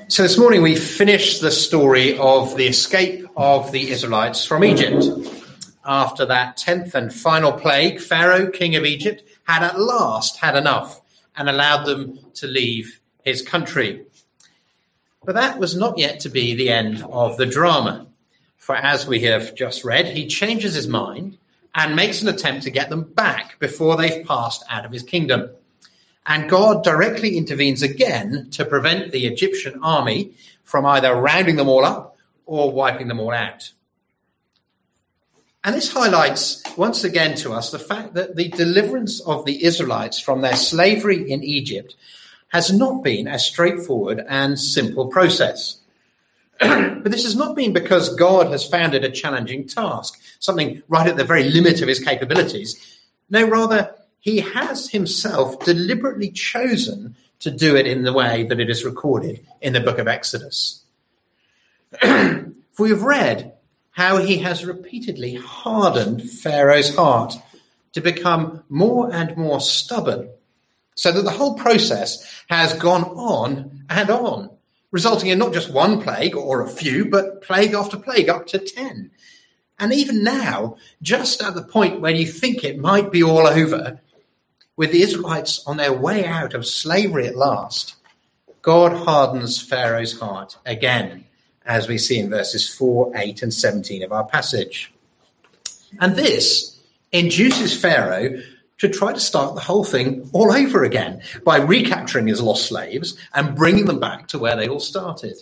So this morning we finished the story of the escape of the Israelites from Egypt. After that 10th and final plague, Pharaoh, king of Egypt, had at last had enough and allowed them to leave his country. But that was not yet to be the end of the drama. For as we have just read, he changes his mind and makes an attempt to get them back before they've passed out of his kingdom. And God directly intervenes again to prevent the Egyptian army from either rounding them all up or wiping them all out. And this highlights once again to us the fact that the deliverance of the Israelites from their slavery in Egypt has not been a straightforward and simple process. But this has not been because God has found it a challenging task, something right at the very limit of his capabilities. No, rather, he has himself deliberately chosen to do it in the way that it is recorded in the book of Exodus. For we have read how he has repeatedly hardened Pharaoh's heart to become more and more stubborn, so that the whole process has gone on and on, resulting in not just one plague or a few, but plague after plague, up to 10. And even now, just at the point where you think it might be all over, with the Israelites on their way out of slavery at last, God hardens Pharaoh's heart again, as we see in verses 4, 8, and 17 of our passage. And this induces Pharaoh to try to start the whole thing all over again by recapturing his lost slaves and bringing them back to where they all started.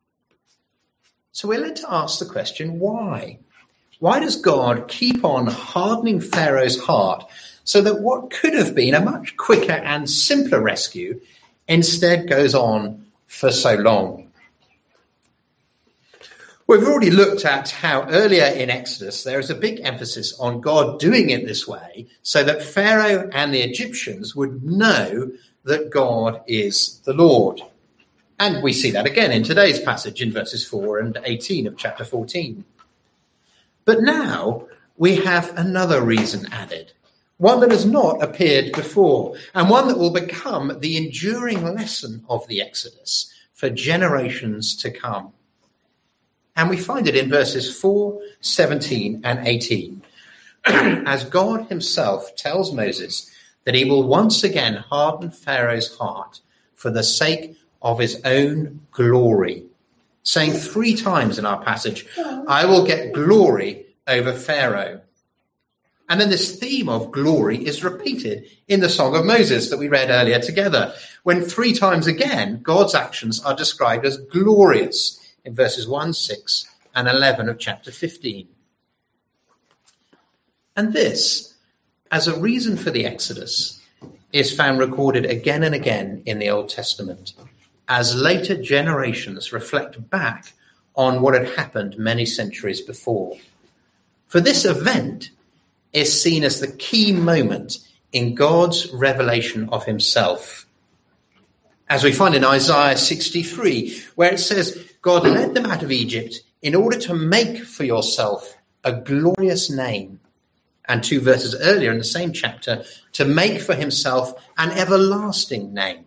So we're led to ask the question, why? Why does God keep on hardening Pharaoh's heart so that what could have been a much quicker and simpler rescue instead goes on for so long? We've already looked at how earlier in Exodus there is a big emphasis on God doing it this way so that Pharaoh and the Egyptians would know that God is the Lord. And we see that again in today's passage in verses 4 and 18 of chapter 14. But now we have another reason added, one that has not appeared before, and one that will become the enduring lesson of the Exodus for generations to come. And we find it in verses 4, 17, and 18, as God himself tells Moses that he will once again harden Pharaoh's heart for the sake of his own glory, saying 3 times in our passage, I will get glory over Pharaoh. And then this theme of glory is repeated in the Song of Moses that we read earlier together, when 3 times again, God's actions are described as glorious in verses 1, 6, and 11 of chapter 15. And this, as a reason for the Exodus, is found recorded again and again in the Old Testament, as later generations reflect back on what had happened many centuries before. For this event is seen as the key moment in God's revelation of himself. As we find in Isaiah 63, where it says, God led them out of Egypt in order to make for yourself a glorious name. And 2 verses earlier in the same chapter, to make for himself an everlasting name.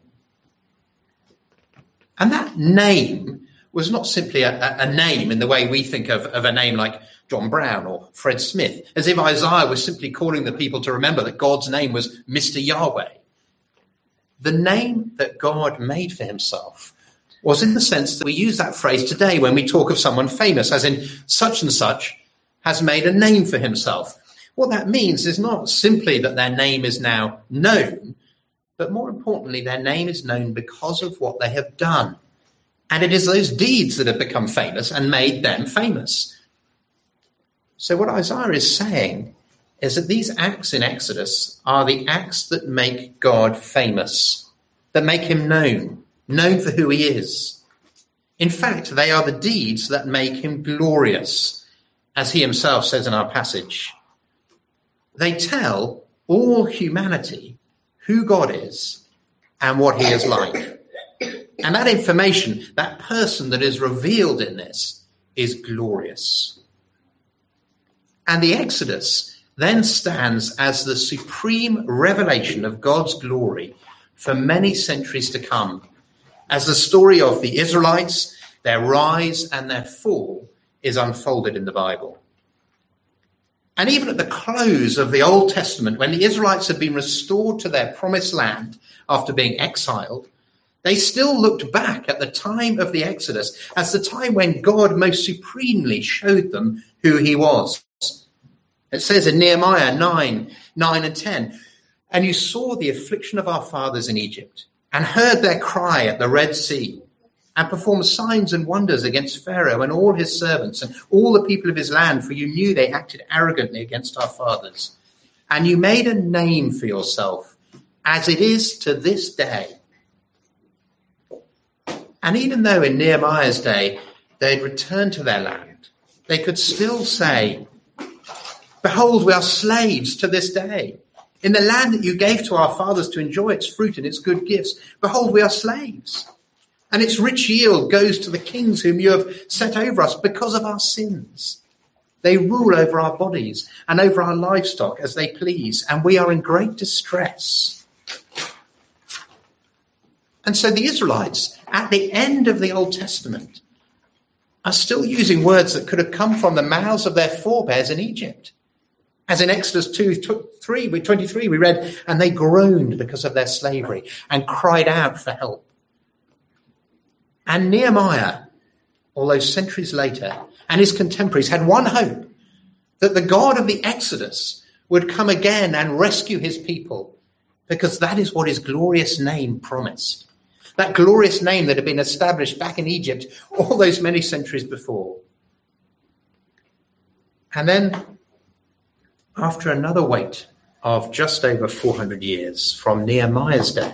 And that name was not simply a name in the way we think of a name like John Brown or Fred Smith, as if Isaiah was simply calling the people to remember that God's name was Mr. Yahweh. The name that God made for himself was in the sense that we use that phrase today when we talk of someone famous, as in such and such has made a name for himself. What that means is not simply that their name is now known, but more importantly, their name is known because of what they have done. And it is those deeds that have become famous and made them famous. So what Isaiah is saying is that these acts in Exodus are the acts that make God famous, that make him known for who he is. In fact, they are the deeds that make him glorious, as he himself says in our passage. They tell all humanity who God is and what he is like. And that information, that person that is revealed in this, is glorious. And the Exodus then stands as the supreme revelation of God's glory for many centuries to come, as the story of the Israelites, their rise and their fall, is unfolded in the Bible. And even at the close of the Old Testament, when the Israelites had been restored to their promised land after being exiled, they still looked back at the time of the Exodus as the time when God most supremely showed them who he was. It says in Nehemiah 9 and 10, "And you saw the affliction of our fathers in Egypt, and heard their cry at the Red Sea, and performed signs and wonders against Pharaoh and all his servants and all the people of his land, for you knew they acted arrogantly against our fathers. And you made a name for yourself, as it is to this day." And even though in Nehemiah's day they'd returned to their land, they could still say, "Behold, we are slaves to this day. In the land that you gave to our fathers to enjoy its fruit and its good gifts, behold, we are slaves. And its rich yield goes to the kings whom you have set over us because of our sins. They rule over our bodies and over our livestock as they please, and we are in great distress." And so the Israelites, at the end of the Old Testament, are still using words that could have come from the mouths of their forebears in Egypt. As in Exodus 23, we read, "And they groaned because of their slavery and cried out for help." And Nehemiah, although centuries later, and his contemporaries had one hope, that the God of the Exodus would come again and rescue his people, because that is what his glorious name promised. That glorious name that had been established back in Egypt all those many centuries before. And then, after another wait of just over 400 years from Nehemiah's day,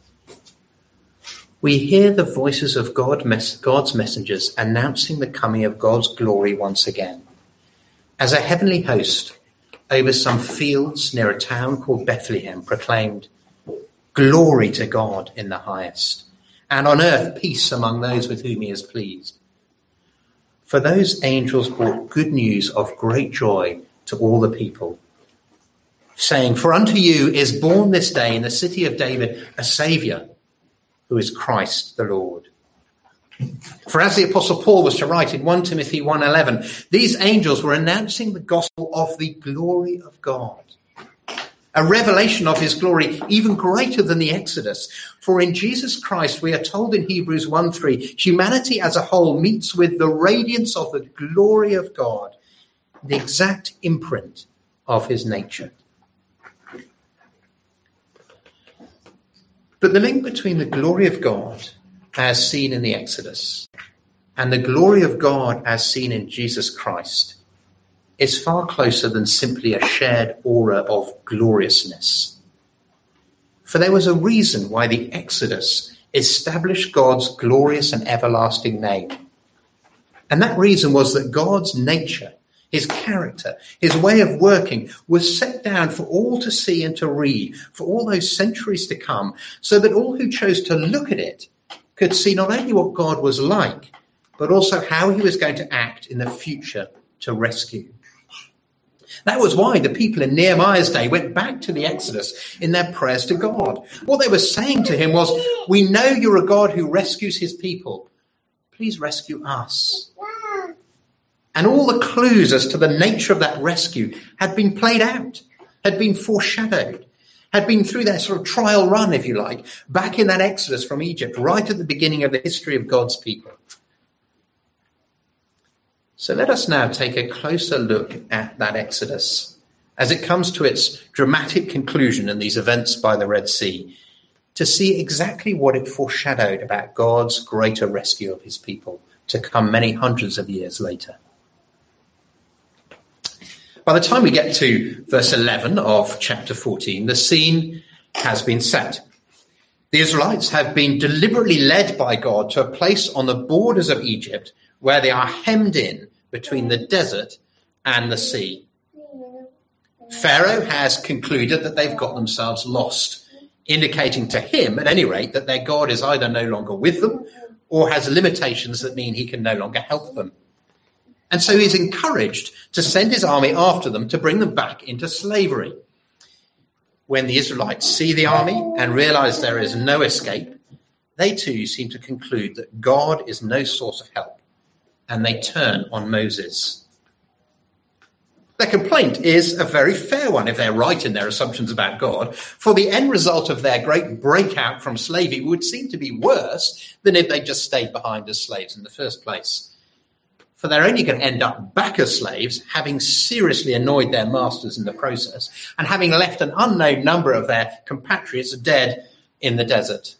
we hear the voices of God's messengers announcing the coming of God's glory once again, as a heavenly host over some fields near a town called Bethlehem proclaimed, "Glory to God in the highest, and on earth peace among those with whom he is pleased." For those angels brought good news of great joy to all the people, saying, "For unto you is born this day in the city of David a Saviour, who is Christ the Lord." For as the Apostle Paul was to write in 1 Timothy 1:11, these angels were announcing the gospel of the glory of God, a revelation of his glory even greater than the Exodus. For in Jesus Christ, we are told in Hebrews 1:3, humanity as a whole meets with the radiance of the glory of God, the exact imprint of his nature. But the link between the glory of God as seen in the Exodus and the glory of God as seen in Jesus Christ is far closer than simply a shared aura of gloriousness. For there was a reason why the Exodus established God's glorious and everlasting name. And that reason was that God's nature, his character, his way of working was set down for all to see and to read for all those centuries to come, so that all who chose to look at it could see not only what God was like, but also how he was going to act in the future to rescue. That was why the people in Nehemiah's day went back to the Exodus in their prayers to God. What they were saying to him was, "We know you're a God who rescues his people. Please rescue us." And all the clues as to the nature of that rescue had been played out, had been foreshadowed, had been through their sort of trial run, if you like, back in that Exodus from Egypt, right at the beginning of the history of God's people. So let us now take a closer look at that Exodus as it comes to its dramatic conclusion in these events by the Red Sea, to see exactly what it foreshadowed about God's greater rescue of his people to come many hundreds of years later. By the time we get to verse 11 of chapter 14, the scene has been set. The Israelites have been deliberately led by God to a place on the borders of Egypt where they are hemmed in between the desert and the sea. Pharaoh has concluded that they've got themselves lost, indicating to him, at any rate, that their God is either no longer with them or has limitations that mean he can no longer help them. And so he's encouraged to send his army after them to bring them back into slavery. When the Israelites see the army and realize there is no escape, they too seem to conclude that God is no source of help, and they turn on Moses. Their complaint is a very fair one if they're right in their assumptions about God, for the end result of their great breakout from slavery would seem to be worse than if they just stayed behind as slaves in the first place. For they're only going to end up back as slaves, having seriously annoyed their masters in the process, and having left an unknown number of their compatriots dead in the desert.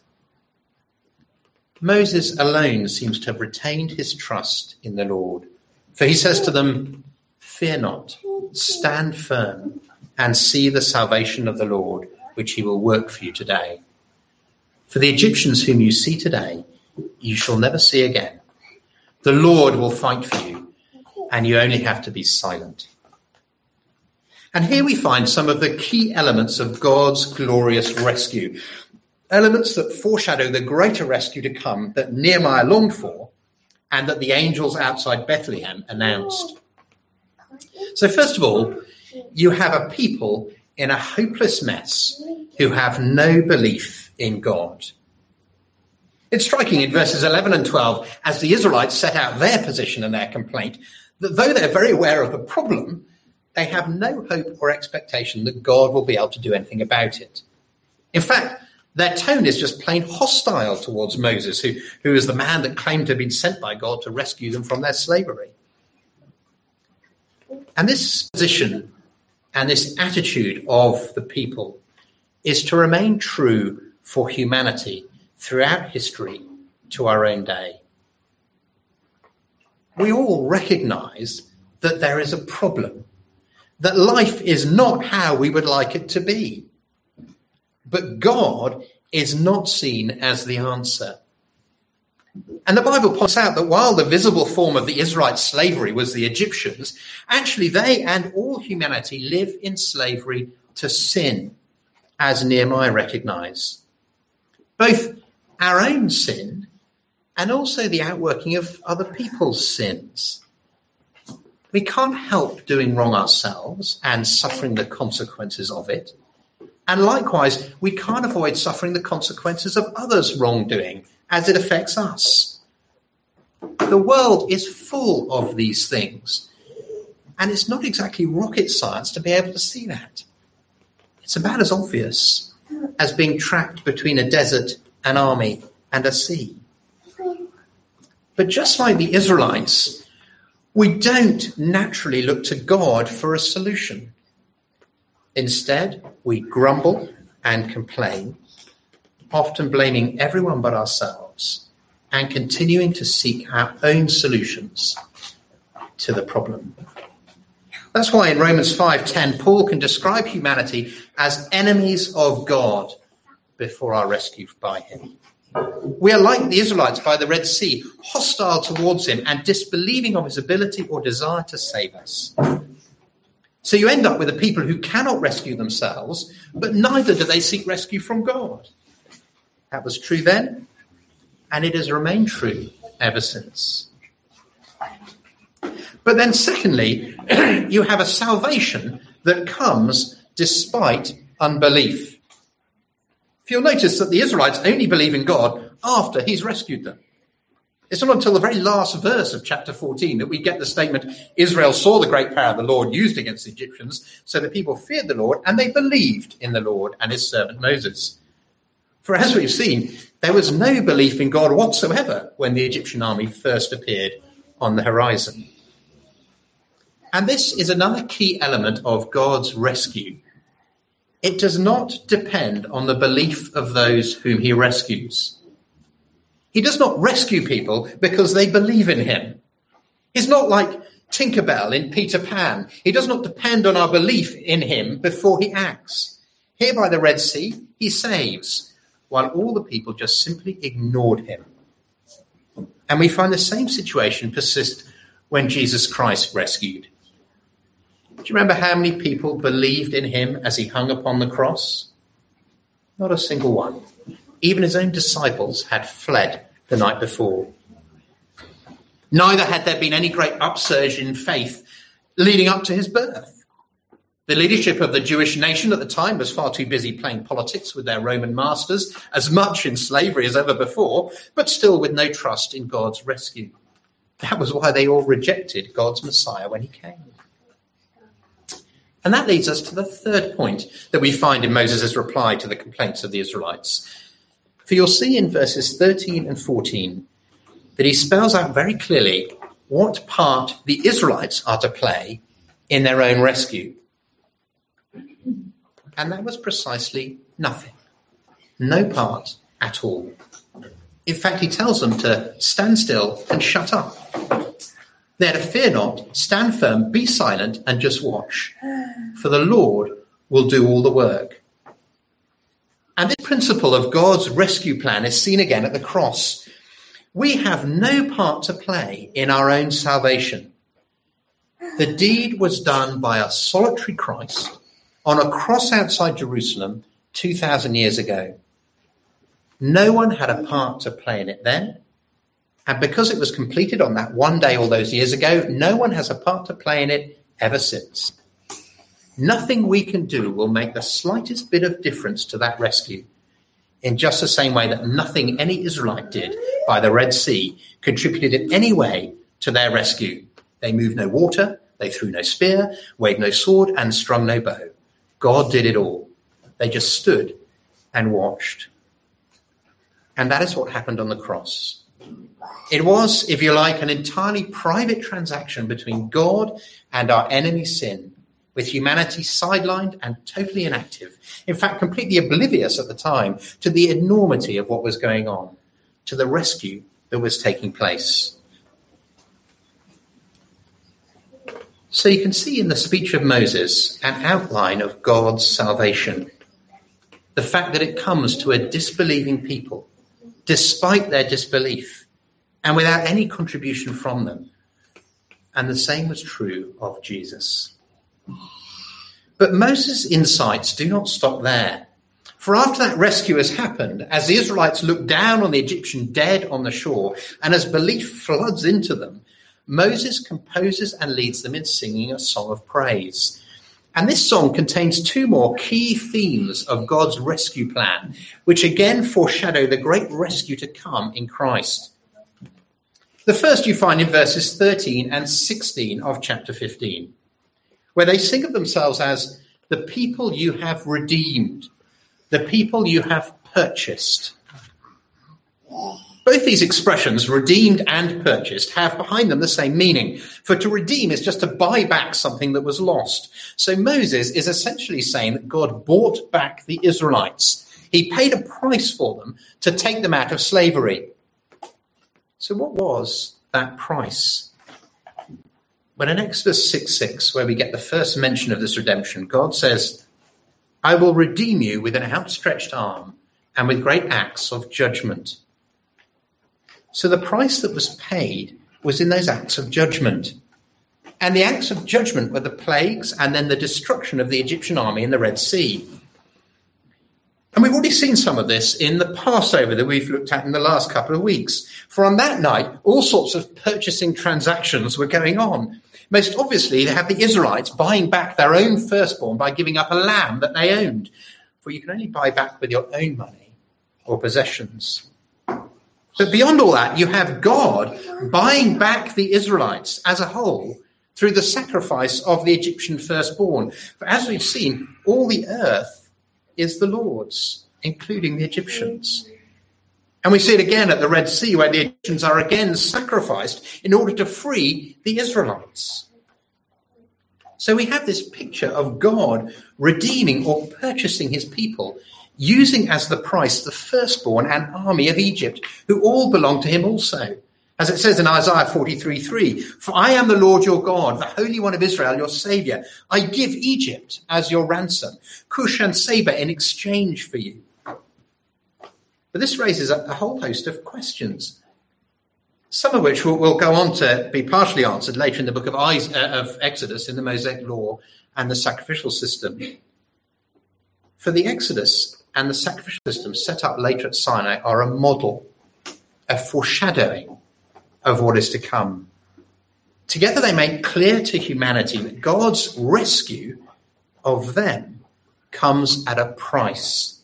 Moses alone seems to have retained his trust in the Lord, for he says to them, "Fear not, stand firm, and see the salvation of the Lord, which he will work for you today. For the Egyptians whom you see today, you shall never see again. The Lord will fight for you, and you only have to be silent." And here we find some of the key elements of God's glorious rescue, elements that foreshadow the greater rescue to come that Nehemiah longed for and that the angels outside Bethlehem announced. So first of all, you have a people in a hopeless mess who have no belief in God. It's striking in verses 11 and 12, as the Israelites set out their position and their complaint, that though they're very aware of the problem, they have no hope or expectation that God will be able to do anything about it. In fact, their tone is just plain hostile towards Moses, who is the man that claimed to have been sent by God to rescue them from their slavery. And this position and this attitude of the people is to remain true for humanity throughout history to our own day. We all recognize that there is a problem, that life is not how we would like it to be. But God is not seen as the answer. And the Bible points out that while the visible form of the Israelite slavery was the Egyptians, actually they and all humanity live in slavery to sin, as Nehemiah recognized. Both our own sin and also the outworking of other people's sins. We can't help doing wrong ourselves and suffering the consequences of it. And likewise, we can't avoid suffering the consequences of others' wrongdoing as it affects us. The world is full of these things, and it's not exactly rocket science to be able to see that. It's about as obvious as being trapped between a desert, an army, and a sea. But just like the Israelites, we don't naturally look to God for a solution. Instead, we grumble and complain, often blaming everyone but ourselves and continuing to seek our own solutions to the problem. That's why in Romans 5:10, Paul can describe humanity as enemies of God before our rescue by him. We are like the Israelites by the Red Sea, hostile towards him and disbelieving of his ability or desire to save us. So you end up with a people who cannot rescue themselves, but neither do they seek rescue from God. That was true then, and it has remained true ever since. But then secondly, you have a salvation that comes despite unbelief. If you'll notice that the Israelites only believe in God after he's rescued them. It's not until the very last verse of chapter 14 that we get the statement, Israel saw the great power the Lord used against the Egyptians, so the people feared the Lord and they believed in the Lord and his servant Moses. For as we've seen, there was no belief in God whatsoever when the Egyptian army first appeared on the horizon. And this is another key element of God's rescue. It does not depend on the belief of those whom he rescues. He does not rescue people because they believe in him. He's not like Tinkerbell in Peter Pan. He does not depend on our belief in him before he acts. Here by the Red Sea, he saves, while all the people just simply ignored him. And we find the same situation persist when Jesus Christ rescued. Do you remember how many people believed in him as he hung upon the cross? Not a single one. Even his own disciples had fled the night before. Neither had there been any great upsurge in faith leading up to his birth. The leadership of the Jewish nation at the time was far too busy playing politics with their Roman masters, as much in slavery as ever before, but still with no trust in God's rescue. That was why they all rejected God's Messiah when he came. And that leads us to the third point that we find in Moses' reply to the complaints of the Israelites. For you'll see in verses 13 and 14 that he spells out very clearly what part the Israelites are to play in their own rescue. And that was precisely nothing. No part at all. In fact, he tells them to stand still and shut up. They're to fear not, stand firm, be silent, and just watch. For the Lord will do all the work. And this principle of God's rescue plan is seen again at the cross. We have no part to play in our own salvation. The deed was done by a solitary Christ on a cross outside Jerusalem 2,000 years ago. No one had a part to play in it then. And because it was completed on that one day all those years ago, no one has a part to play in it ever since. Nothing we can do will make the slightest bit of difference to that rescue, in just the same way that nothing any Israelite did by the Red Sea contributed in any way to their rescue. They moved no water, they threw no spear, waved no sword, and strung no bow. God did it all. They just stood and watched. And that is what happened on the cross. It was, if you like, an entirely private transaction between God and our enemy sin, with humanity sidelined and totally inactive, in fact, completely oblivious at the time to the enormity of what was going on, to the rescue that was taking place. So you can see in the speech of Moses an outline of God's salvation. The fact that it comes to a disbelieving people, despite their disbelief, and without any contribution from them. And the same was true of Jesus. But Moses' insights do not stop there. For after that rescue has happened, as the Israelites look down on the Egyptian dead on the shore, and as belief floods into them, Moses composes and leads them in singing a song of praise. And this song contains two more key themes of God's rescue plan, which again foreshadow the great rescue to come in Christ. The first you find in verses 13 and 16 of chapter 15, where they sing of themselves as the people you have redeemed, the people you have purchased. Both these expressions, redeemed and purchased, have behind them the same meaning. For to redeem is just to buy back something that was lost. So Moses is essentially saying that God bought back the Israelites. He paid a price for them to take them out of slavery. So what was that price? Well, in Exodus 6:6, where we get the first mention of this redemption, God says, I will redeem you with an outstretched arm and with great acts of judgment. So the price that was paid was in those acts of judgment. And the acts of judgment were the plagues and then the destruction of the Egyptian army in the Red Sea. And we've already seen some of this in the Passover that we've looked at in the last couple of weeks. For on that night, all sorts of purchasing transactions were going on. Most obviously, they had the Israelites buying back their own firstborn by giving up a lamb that they owned. For you can only buy back with your own money or possessions. But beyond all that, you have God buying back the Israelites as a whole through the sacrifice of the Egyptian firstborn. For as we've seen, all the earth is the Lord's, including the Egyptians. And we see it again at the Red Sea, where the Egyptians are again sacrificed in order to free the Israelites. So we have this picture of God redeeming or purchasing his people, using as the price the firstborn and army of Egypt, who all belong to him also. As it says in Isaiah 43:3, for I am the Lord your God, the Holy One of Israel, your Saviour. I give Egypt as your ransom, Cush and Seba in exchange for you. But this raises a whole host of questions, some of which will go on to be partially answered later in the book of Exodus, in the Mosaic Law and the sacrificial system. For the Exodus and the sacrificial system set up later at Sinai are a model, a foreshadowing of what is to come. Together they make clear to humanity that God's rescue of them comes at a price.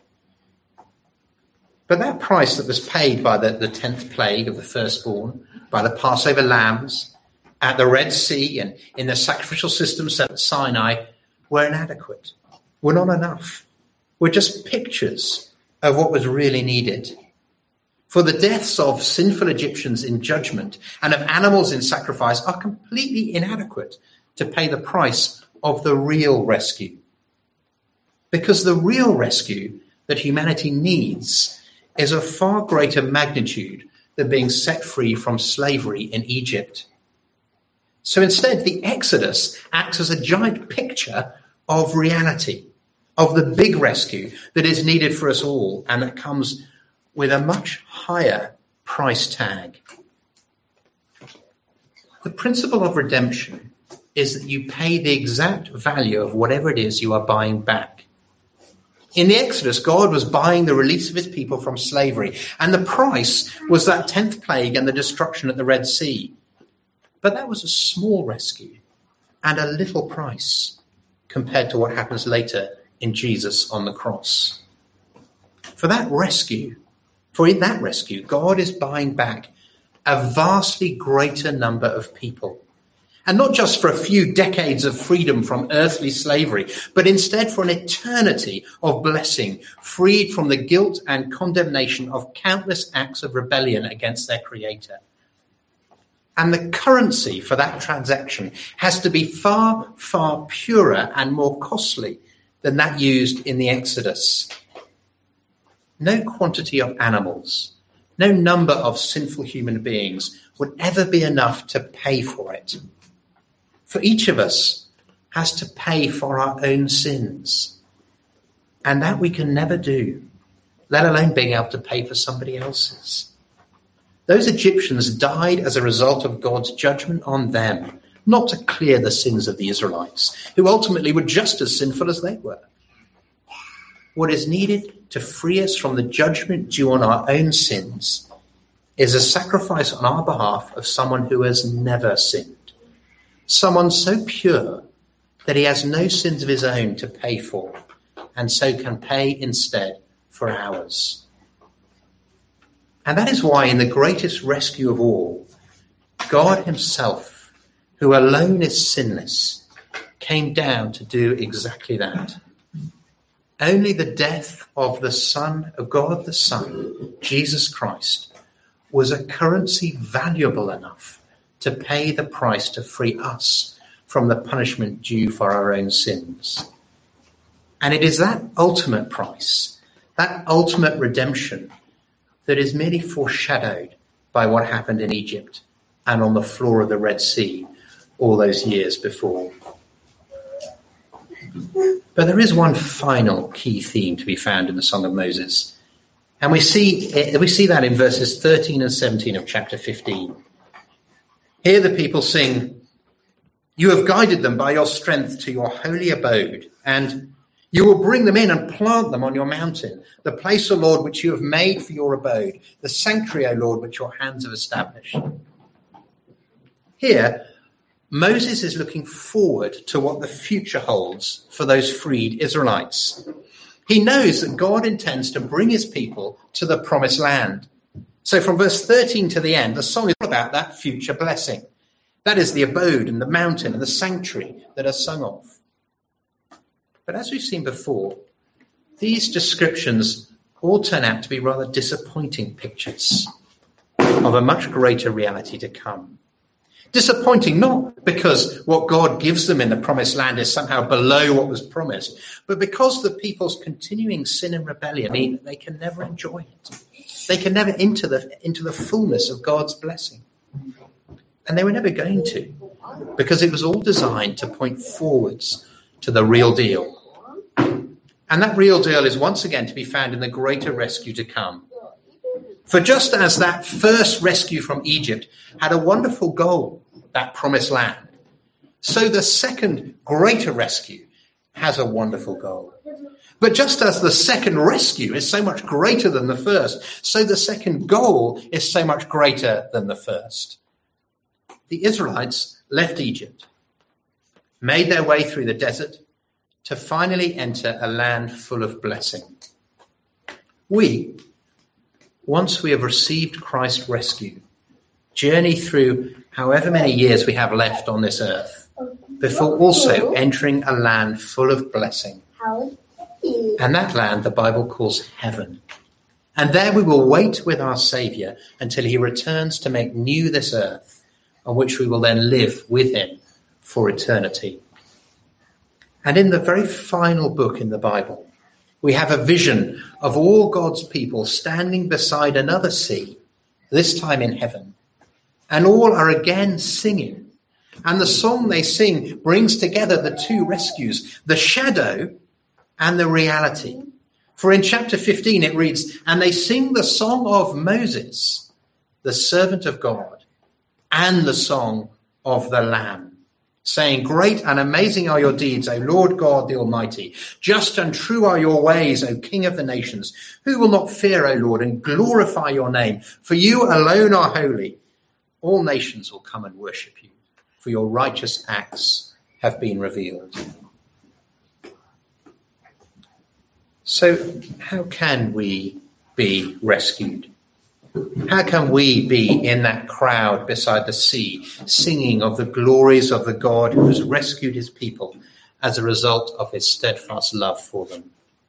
But that price that was paid by the 10th plague of the firstborn, by the Passover lambs, at the Red Sea and in the sacrificial systems at Sinai were inadequate, were not enough, were just pictures of what was really needed. For the deaths of sinful Egyptians in judgment and of animals in sacrifice are completely inadequate to pay the price of the real rescue. Because the real rescue that humanity needs is of far greater magnitude than being set free from slavery in Egypt. So instead, the Exodus acts as a giant picture of reality, of the big rescue that is needed for us all and that comes with a much higher price tag. The principle of redemption is that you pay the exact value of whatever it is you are buying back. In the Exodus, God was buying the release of his people from slavery, and the price was that 10th plague and the destruction at the Red Sea. But that was a small rescue and a little price compared to what happens later in Jesus on the cross. For in that rescue, God is buying back a vastly greater number of people. And not just for a few decades of freedom from earthly slavery, but instead for an eternity of blessing, freed from the guilt and condemnation of countless acts of rebellion against their Creator. And the currency for that transaction has to be far, far purer and more costly than that used in the Exodus. No quantity of animals, no number of sinful human beings would ever be enough to pay for it. For each of us has to pay for our own sins. And that we can never do, let alone being able to pay for somebody else's. Those Egyptians died as a result of God's judgment on them, not to clear the sins of the Israelites, who ultimately were just as sinful as they were. What is needed to free us from the judgment due on our own sins is a sacrifice on our behalf of someone who has never sinned. Someone so pure that he has no sins of his own to pay for, and so can pay instead for ours. And that is why in the greatest rescue of all, God himself, who alone is sinless, came down to do exactly that. Only the death of the Son of God, the Son, Jesus Christ, was a currency valuable enough to pay the price to free us from the punishment due for our own sins. And it is that ultimate price, that ultimate redemption, that is merely foreshadowed by what happened in Egypt and on the floor of the Red Sea all those years before. But there is one final key theme to be found in the Song of Moses. And we see that in verses 13 and 17 of chapter 15. Here the people sing, "You have guided them by your strength to your holy abode, and you will bring them in and plant them on your mountain, the place, O Lord, which you have made for your abode, the sanctuary, O Lord, which your hands have established." Here, Moses is looking forward to what the future holds for those freed Israelites. He knows that God intends to bring his people to the promised land. So from verse 13 to the end, the song is all about that future blessing. That is the abode and the mountain and the sanctuary that are sung of. But as we've seen before, these descriptions all turn out to be rather disappointing pictures of a much greater reality to come. Disappointing not because what God gives them in the promised land is somehow below what was promised, but because the people's continuing sin and rebellion mean that they can never enjoy it. They can never enter into the fullness of God's blessing. And they were never going to, because it was all designed to point forwards to the real deal. And that real deal is once again to be found in the greater rescue to come. For just as that first rescue from Egypt had a wonderful goal, that promised land, so the second greater rescue has a wonderful goal. But just as the second rescue is so much greater than the first, so the second goal is so much greater than the first. The Israelites left Egypt, made their way through the desert, to finally enter a land full of blessing. We, once we have received Christ's rescue, journey through however many years we have left on this earth, before also entering a land full of blessing. And that land the Bible calls heaven. And there we will wait with our Saviour until he returns to make new this earth, on which we will then live with him for eternity. And in the very final book in the Bible, we have a vision of all God's people standing beside another sea, this time in heaven. And all are again singing. And the song they sing brings together the two rescues, the shadow and the reality. For in chapter 15 it reads, "And they sing the song of Moses, the servant of God, and the song of the Lamb, saying, Great and amazing are your deeds, O Lord God the Almighty. Just and true are your ways, O King of the nations. Who will not fear, O Lord, and glorify your name? For you alone are holy. All nations will come and worship you, for your righteous acts have been revealed." So how can we be rescued? How can we be in that crowd beside the sea, singing of the glories of the God who has rescued his people as a result of his steadfast love for them?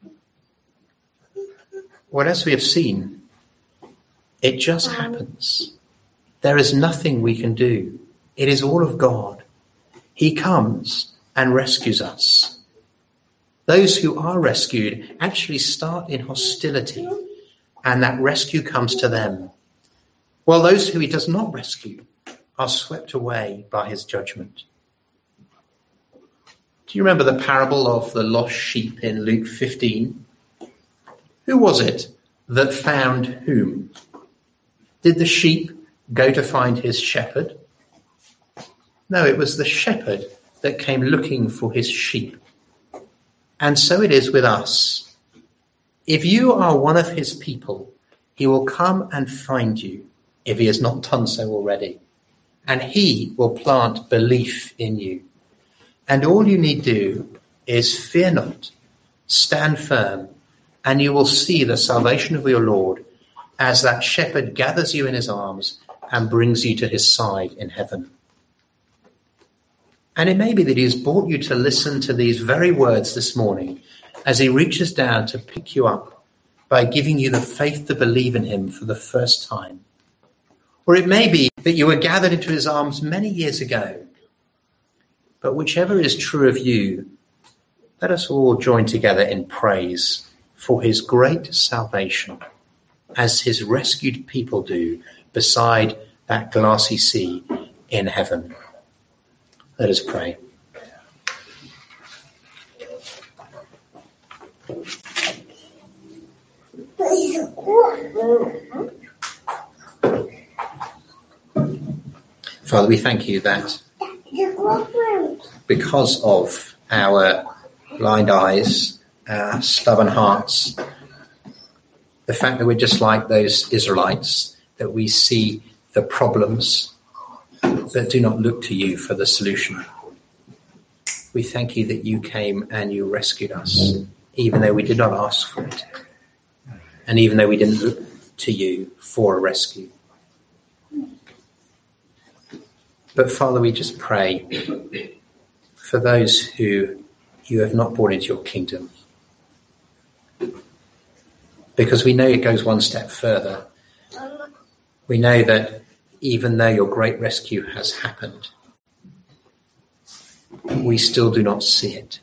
Well, as we have seen, it just happens. There is nothing we can do. It is all of God. He comes and rescues us. Those who are rescued actually start in hostility, and that rescue comes to them, while those who he does not rescue are swept away by his judgment. Do you remember the parable of the lost sheep in Luke 15? Who was it that found whom? Did the sheep go to find his shepherd? No, it was the shepherd that came looking for his sheep. And so it is with us. If you are one of his people, he will come and find you, if he has not done so already. And he will plant belief in you. And all you need do is fear not, stand firm, and you will see the salvation of your Lord as that shepherd gathers you in his arms and brings you to his side in heaven. And it may be that he has brought you to listen to these very words this morning as he reaches down to pick you up by giving you the faith to believe in him for the first time. Or it may be that you were gathered into his arms many years ago. But whichever is true of you, let us all join together in praise for his great salvation, as his rescued people do beside that glassy sea in heaven. Let us pray. Father, we thank you that because of our blind eyes, our stubborn hearts, the fact that we're just like those Israelites, that we see the problems but do not look to you for the solution. We thank you that you came and you rescued us, even though we did not ask for it, and even though we didn't look to you for a rescue. But Father, we just pray for those who you have not brought into your kingdom, because we know it goes one step further. We know that even though your great rescue has happened, we still do not see it.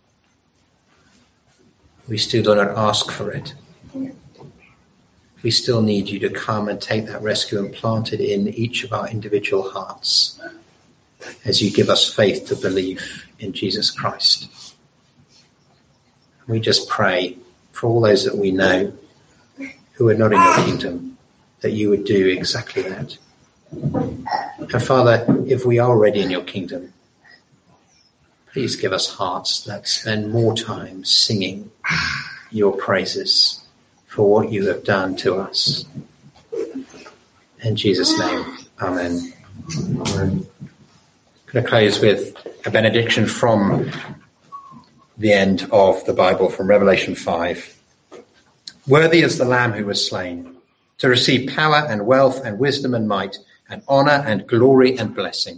We still do not ask for it. We still need you to come and take that rescue and plant it in each of our individual hearts as you give us faith to believe in Jesus Christ. We just pray for all those that we know who are not in your kingdom, that you would do exactly that. And Father, if we are already in your kingdom, please give us hearts that spend more time singing your praises for what you have done to us. In Jesus' name, amen. I'm going to close with a benediction from The end of the Bible from Revelation 5. Worthy is the Lamb who was slain, to receive power and wealth and wisdom and might and honor and glory and blessing.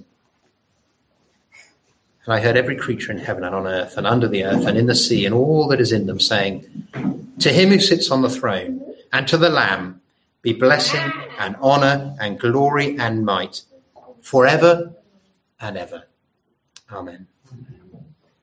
And I heard every creature in heaven and on earth and under the earth and in the sea and all that is in them saying, to him who sits on the throne and to the Lamb be blessing and honor and glory and might forever and ever. Amen.